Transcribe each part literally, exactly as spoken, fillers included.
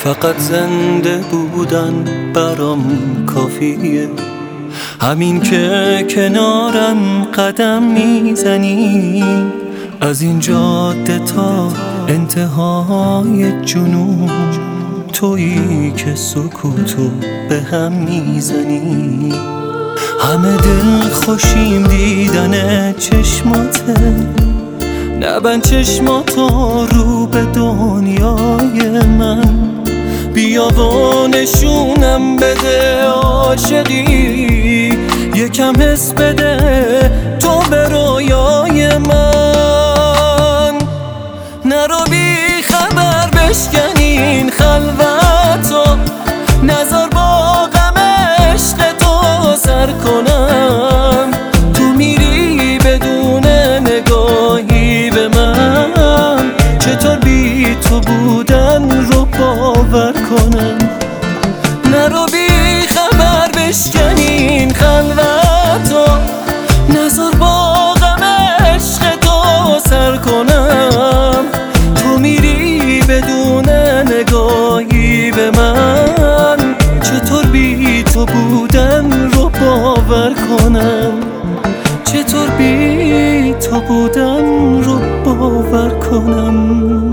فقط زنده بودن برام کافیه، همین که کنارم قدم میزنی، از این جاده تا انتهای جنون، تویی که سکوتو به هم میزنی. همه دل خوشیم دیدن چشماته، نبند چشماتو رو به دنیای من، بیا و نشونم بده عاشقی، یکم حس بده تو به رویای من. نرو بی خبر بشکن این خلوتو، نذار با غم عشق تو سر کنم، تو میری بدون نگاهی به من، چطور بی تو بودن رو باور کنم. نرو بی خبر بشکن این خلوتو، نذار با غم عشق تو سر کنم، تو میری بدون نگاهی به من، چطور بی تو بودن رو باور کنم، چطور بی تو بودن رو باور کنم.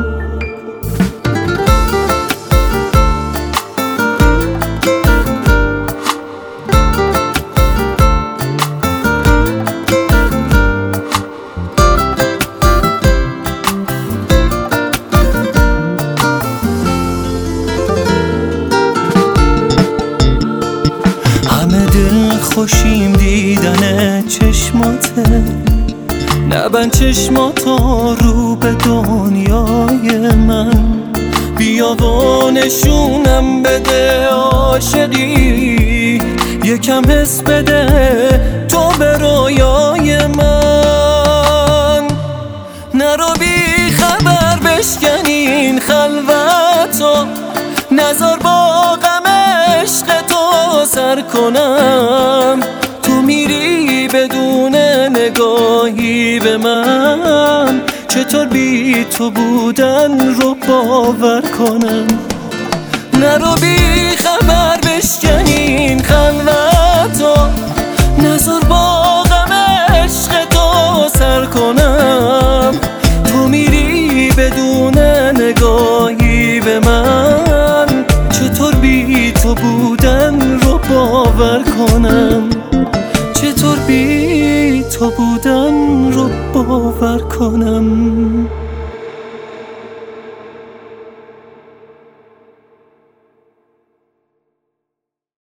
دل خوشیم دیدن چشماته، نبند چشماتو رو به دنیای من، بیا و نشونم بده عاشقی، یکم حس بده تو به رویای من. نرو بی خبر بشکن این خلوتو، نذار با غم عشق تو سر کنم، تو میری بدون نگاهی به من، چطور بی تو بودن رو باور کنم. نرو بی خبر بشکن این خلوتو، نذار با غم عشق تو سر کنم، تو میری بدون نگاهی به من، چطور بی تو بودن رو باور کنم، چطور بی تو بودن رو باور کنم.